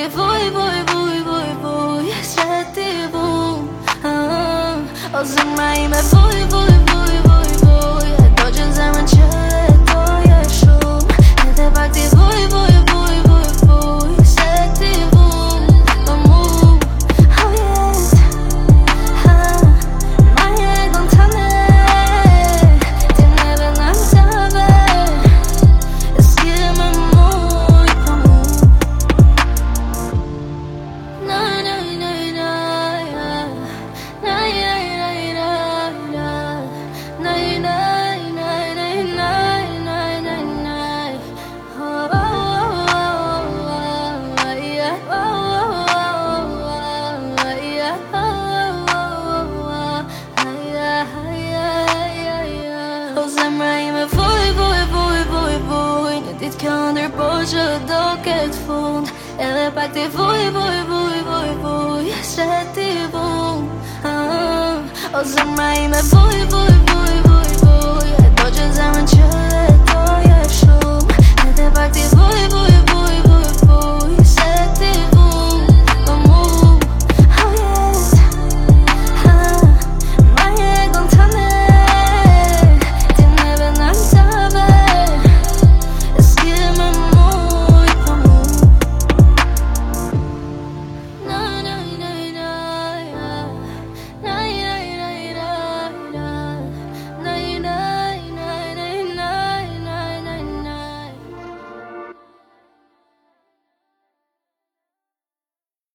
ti vuj, vuj, vuj, vuj, vuj Se ti vuj O zemra ime vuj, vuj, vuj, vuj, vuj E do që zemrën që e doje shumë Edhe pak ti vuj, vuj, vuj, vuj, vuj Se ti vuj O mu Oh yes Ma jegon të ne Ti neve në mësave E s'ke më muj pa mu Na na na na Na na që do ketë fund Edhe pak ti vuj, vuj, vuj, vuj, vuj Se ti vuj O zemra ime vuj, vuj, vuj